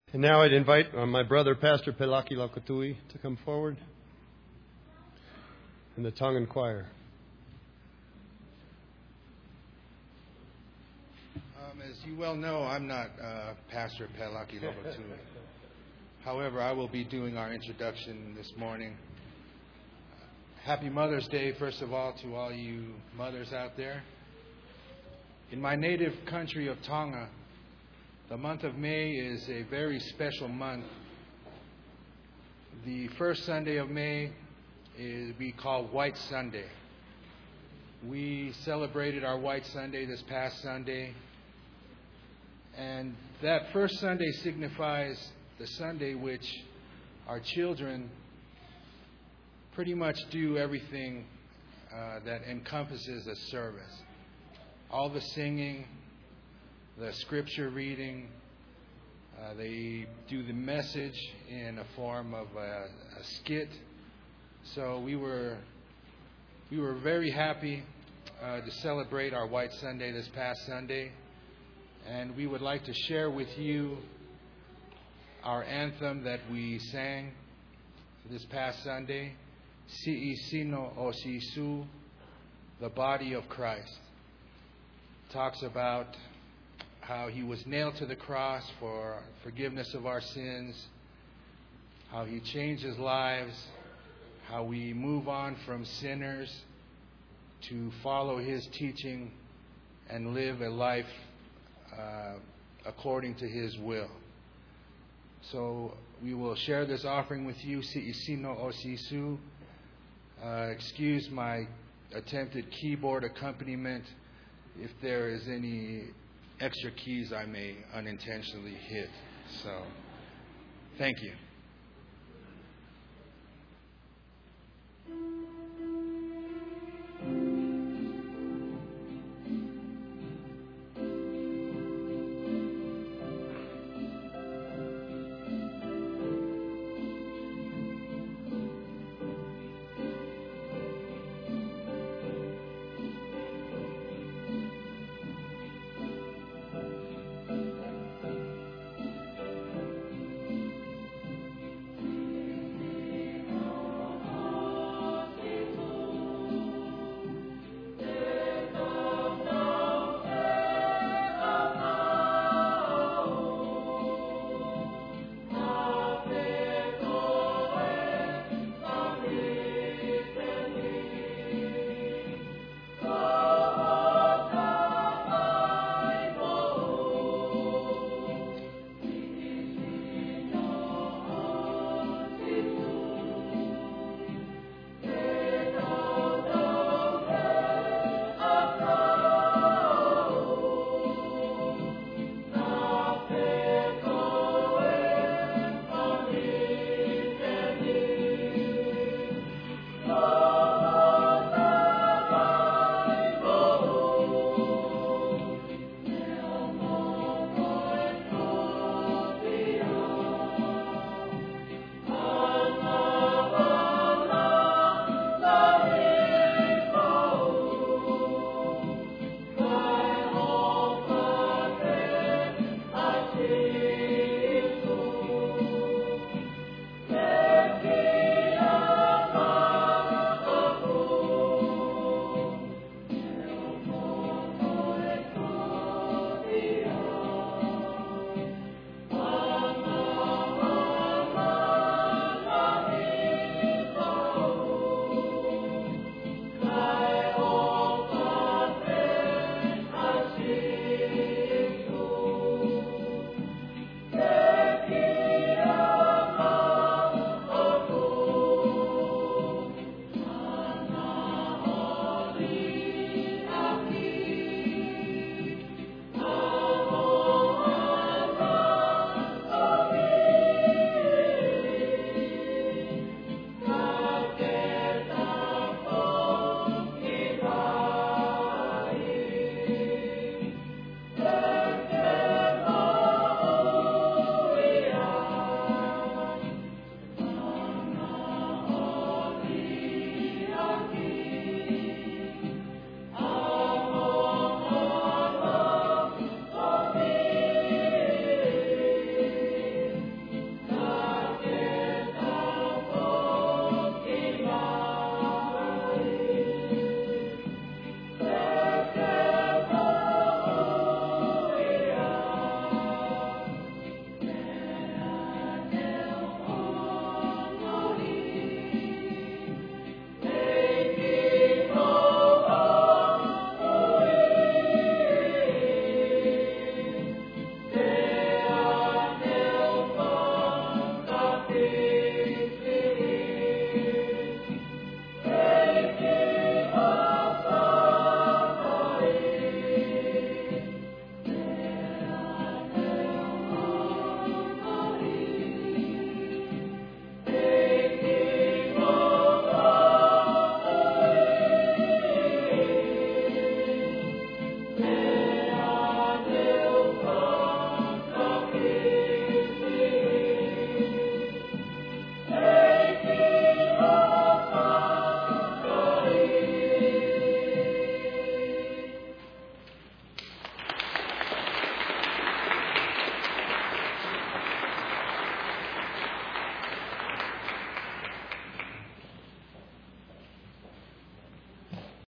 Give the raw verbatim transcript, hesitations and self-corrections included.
And now I'd invite uh, my brother, Pastor Pelaki Lakatui, to come forward, and the Tongan Choir. Um, as you well know, I'm not uh, Pastor Pelaki Lakatui. However, I will be doing our introduction this morning. Happy Mother's Day, first of all, to all you mothers out there. In my native country of Tonga, the month of May is a very special month. The first Sunday of May is we call White Sunday. We celebrated our White Sunday this past Sunday, and that first Sunday signifies the Sunday which our children pretty much do everything uh, that encompasses a service. All the singing, the scripture reading, uh, they do the message in a form of a, a skit. So we were we were very happy uh, to celebrate our White Sunday this past Sunday, and we would like to share with you our anthem that we sang this past Sunday, Si Sino O Sisu, the body of Christ. It talks about how He was nailed to the cross for forgiveness of our sins, how He changes lives, how we move on from sinners to follow His teaching and live a life uh, according to His will. So we will share this offering with you, Si Sino O Sisu. Uh, excuse my attempted keyboard accompaniment if there is any extra keys I may unintentionally hit. So, thank you.